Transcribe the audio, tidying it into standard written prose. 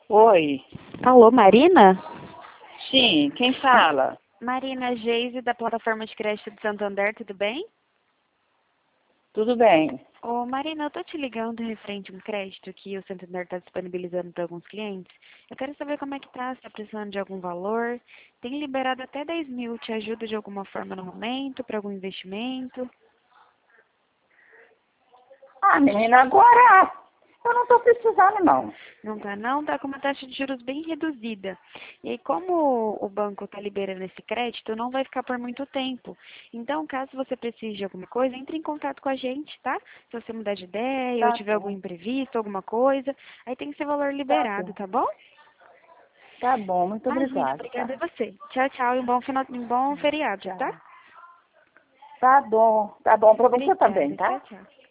Oi. Alô, Marina? Sim, quem fala? Marina Geise, da plataforma de crédito de Santander, tudo bem? Tudo bem? Ô, Marina, eu tô te ligando referente a um crédito que o Santander está disponibilizando para alguns clientes. Eu quero saber como é que tá, se tá precisando de algum valor. Tem liberado até 10 mil, te ajuda de alguma forma no momento, para algum investimento? Ah, menina, agora eu não estou precisando, não. Não tá não? Tá com uma taxa de juros bem reduzida. E aí, como o banco está liberando esse crédito, não vai ficar por muito tempo. Então, caso você precise de alguma coisa, entre em contato com a gente, tá? Se você mudar de ideia ou Tá tiver algum bom, imprevisto, alguma coisa, aí tem que ser valor tá liberado, bom. tá bom? Tá bom, muito Imagina, obrigada, obrigada tá? a você. Tchau, tchau e um bom feriado, tá? Tchau. Tá bom para você também, Obrigada, tá? tchau, tchau.